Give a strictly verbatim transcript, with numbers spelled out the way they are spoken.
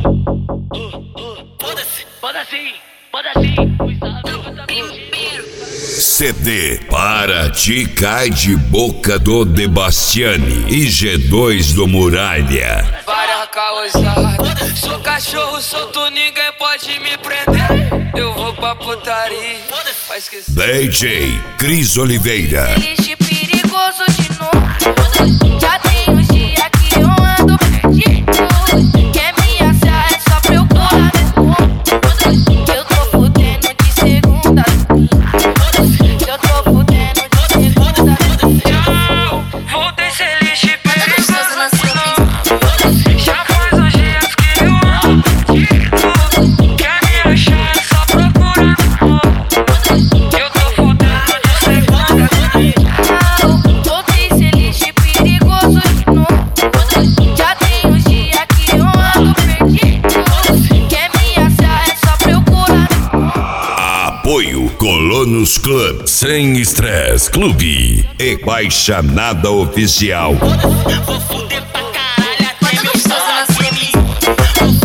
C D Para Ti Cai de Boca do Debastiani e G dois do Muralha. Para causar, sou cachorro solto, ninguém pode me prender. Eu vou pra putaria, vai esquecer. D J Cris Oliveira. Lixo perigoso de novo. Já tem uns dias que eu ando perdido. Quer me achar é só procurar depois. Eu tô fudendo de segunda. Eu tô fudendo de segunda. Vou descer lixo perigoso de novo. Já faz uns dias que eu ando perdido. Quer me achar é só procurar depois. Eu tô fudendo de segunda. Voltei ser lixo perigoso de novo. Já tem uns dias que eu ando perdido. Quer me achar é só procurar. Apoio Colonos Club, Sem Estresse Clube e Baixa Nada Oficial. Vou fuder pra caralho até meu